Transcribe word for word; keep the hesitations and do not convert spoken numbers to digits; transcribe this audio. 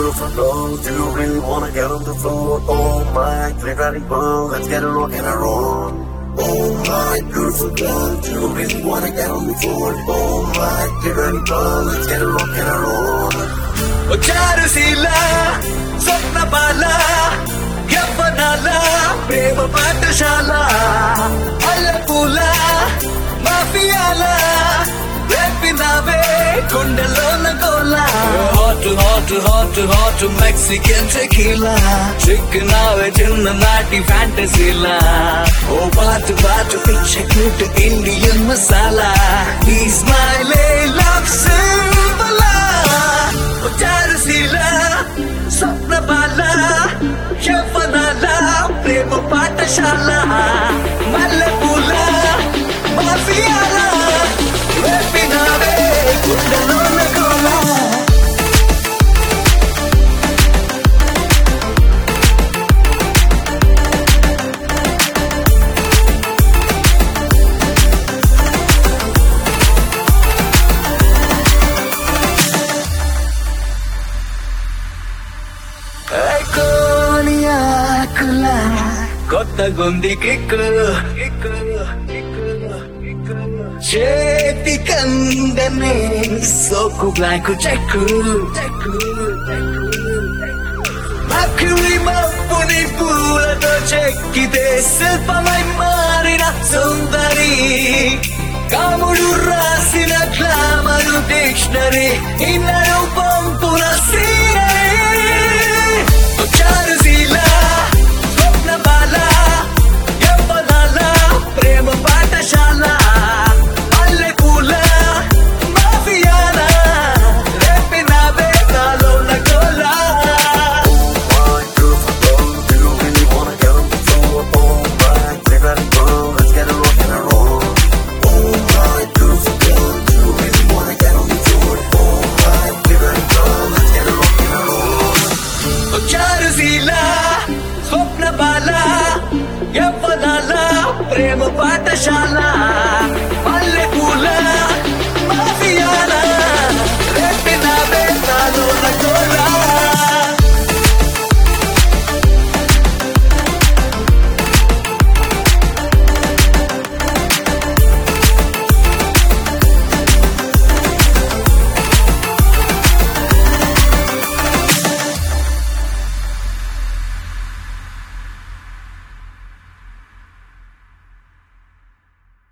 beautiful girl, do you really wanna get on the floor? Oh my pretty girl, let's get a rock and a roll. Oh my beautiful girl, do you really wanna get on the floor? Oh my pretty girl, let's get a rock and a roll. Charusheela స్వప్నబాల యవ్వనాల ప్రేమ పాఠశాల అల్లపూల మాఫియాల రేపినావే గుండెలోన గోల hot hot hot hot Mexican tequila చిక్కునావే చిన్ననాటి ఫ్యాంటసీలా ఓ బాతు బాతు పిచ్చ క్యూట్ ఇండియన్ మసాలా ఈ స్మైలే లవ్ సింబలా చారుశీల స్వప్నబాల యవ్వనాల ప్రేమ పాఠశాల మల్లెపూల మాఫియాల రేపినావే గుండెలోన గోల కొత్త గుంది కిక్కు చేతి కందనే సోకు బ్లాంకు చెక్కు అఖిలి మప్పుని పూలతో చెక్కితే శిల్పమై మారిన సుందరి కాముడు రాసిన గ్లామరు డిక్షనరీ ఇన్నరు